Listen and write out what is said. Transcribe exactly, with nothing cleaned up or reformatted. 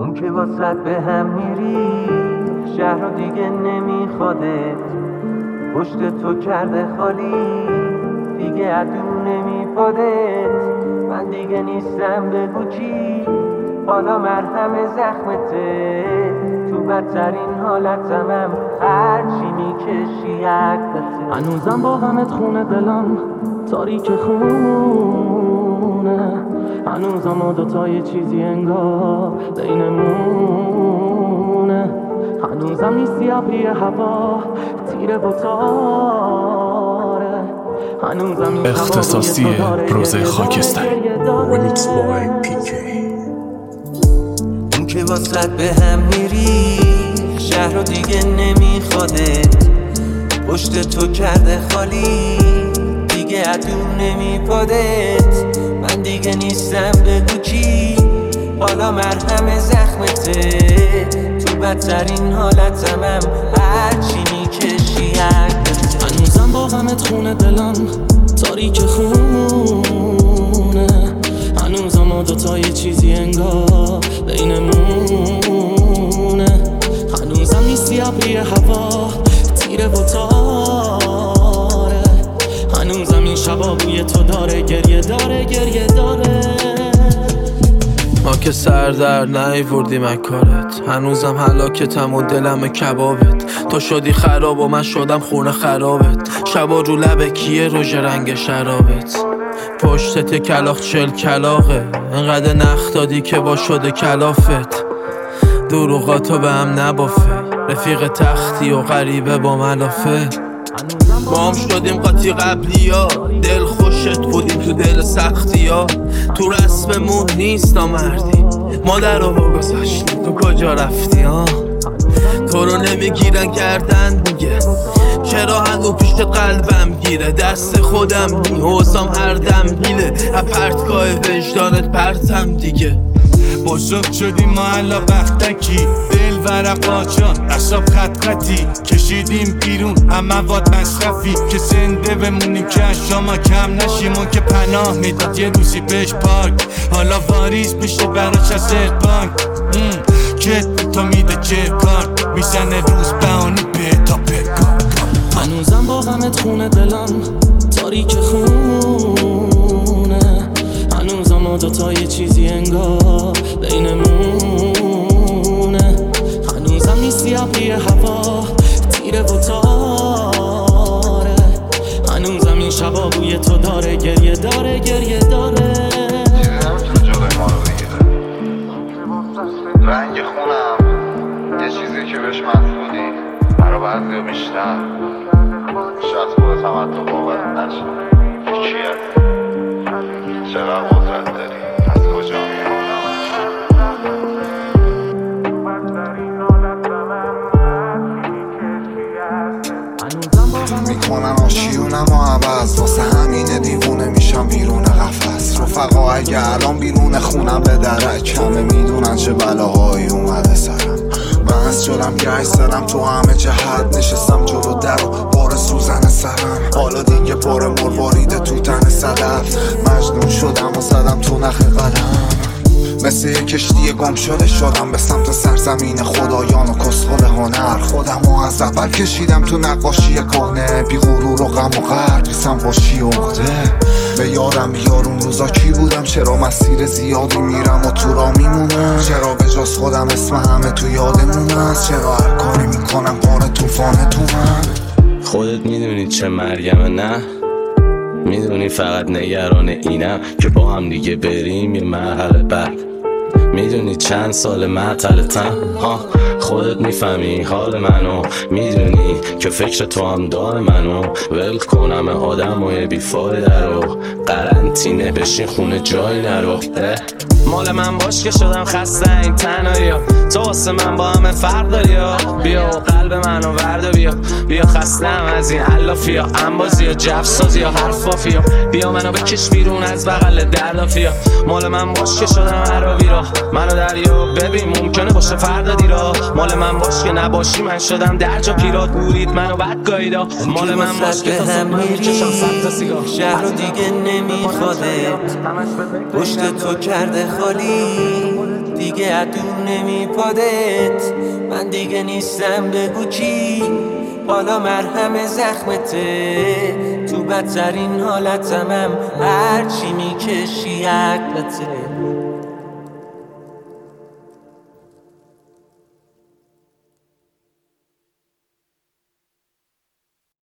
اون که واسط به هم میری شهر رو دیگه نمیخوادت، پشت تو کرده خالی دیگه عدو نمیپادت. من دیگه نیستم بگو چی، حالا مرهم زخمته، تو بدترین حالتمم هرچی میکشی عقدته. هنوزم با غمت خونه دلم تاریک خونه، هنوزم ما دوتا یه چیزی انگار بینمونه، هنوزم نیستی ابری هوا تیره و تاره، هنوزم این اختصاصی روز خاکستری Remix by پی کی. اون که واسط به هم میری شهر رو دیگه نمیخوادت، پشت تو کرده خالی دیگه عدو نمیپادت. من دیگه نیستم بگو چی، حالا مرهم زخمته، تو بدترین حالتمم هرچی میکشی عقدته. هنوزم با غمت خونه دلم تاریک خونه، هنوزم ما دوتا یه چیزی انگار بینمونه، هنوزم نیستی ابری هوا تیره و تاره، هنوزم این شبا بوی تو داره گریه داره گریه داره. ما که سر در نیوردیم از کارت، هنوزم هلاکتم و دلم کبابت. تو شدی خراب و من شدم خونه خرابت، شبا رو لبه کیه روژ رنگ شرابت. پشتت کلاخ چل کلاغه، انقدر نخ دادی که با شده کلافت. دروغاتو به هم نبافه، رفیق تختی و غریبه با ملافه. ما هم شدیم قاطی قبلی ها، دل خوشت بودیم تو دل سختی ها. تو رسممون نیست نامردی، مادر رو بگذاشتیم تو کجا رفتی ها. تو رو نمیگیرن کردن دیگه، چرا هنو پیشت قلبم گیره. دست خودم نیوزم هر دم گیله، اپرتگاه وجدانت پرتم دیگه. بزرگ شدیم ما علا بختکی، دل ورقاچان اصاب خط خطی، کشیدیم بیرون همه واد مصرفی، که زنده بمونیم که شما کم نشیم. اون که پناه میداد یه روزی بهش پاک، حالا واریز بشه براش از بانک. کت تو میده چه کارت، میزنه روز بهانه به تا بکار. هنوزم با غمت خونه دلم تاریک خونه، هنوزم ما دوتا یه چیزی انگار بینمونه، هنوزم نیستی ابری هوا تیره و تاره، هنوزم این شبا بوی تو داره گریه داره گریه داره. چیزی نمیتونه جلوی ما رو بگیره. رنگ خونم یه چیزی که بهش مسئولی، برا بعضی ها بیشتر. شاید خودت هم حتی باورت نشه که چی هستی، چقدر قدرت داری، از کجا میاد. میکنن آشیونم و عوض، واسه همینه دیوونه میشم بیرون قفس. رفقا اگه الان بیرون خونم به درک همه میدونن چه بلاهایی اومده سرم. بس شدم گشت زدم تو همه جهت، نشستم جلو در و بار سوزن سرم. حالا دیگه پر مرواریده تو تن صدف، مجنون شدم و زدم تو نخ قلم. مثل یه کشتی گم شده شدم به سمت سرزمین خدایان و کسخل هنر. خودم و از اول کشیدم تو نقاشی کهنه، بی غرور و غم و غرق نیستم باشی عقده. به یارم بیار اون روزا کی بودم، چرا مسیر زیادی میرم و تو را میمونم، چرا به جز خودم اسم همه تو یادمون است، چرا هر کاری میکنم بار توفانه تو من. خودت میدونی چه مرگمه نه، میدونی فقط نگران اینم که با هم دیگه بریم یه مرحله بعد. میدونی چند سال معطل تنها، خودت میفهمی حال منو، میدونی که فکر تو هم دار منو. ول کنم آدم و یه بیفایده رو، قرنطینه بشین خونه جایی نرو. مال من باش که شدم خسته این تنهایی ها، تو واسه من با همه فرق داری ها. بیا و قلب منو ورده بیا، بیا خستم از این علافی ها، انبازی ها جفسازی ها حرفافی ها. بیا منو بکش بیرون از بغل دردافی ها، مال من باش که شدم عربی را. منو دریا ببین ممکنه باشه فردا دیرا، مال من باش که نباشی من شدم درجا پیرات بورید منو بد گاییدا. مال من باش که تا صبح میکشم صد تا سیگار، شهر رو دیگه نمیخوادت، پشت تو کرده خالی دیگه دیگه ادون نمیپادت. من دیگه نیستم بگو کی، حالا مرهم زخمته. تو بدترین حالتمم هرچی میکشی عقلته.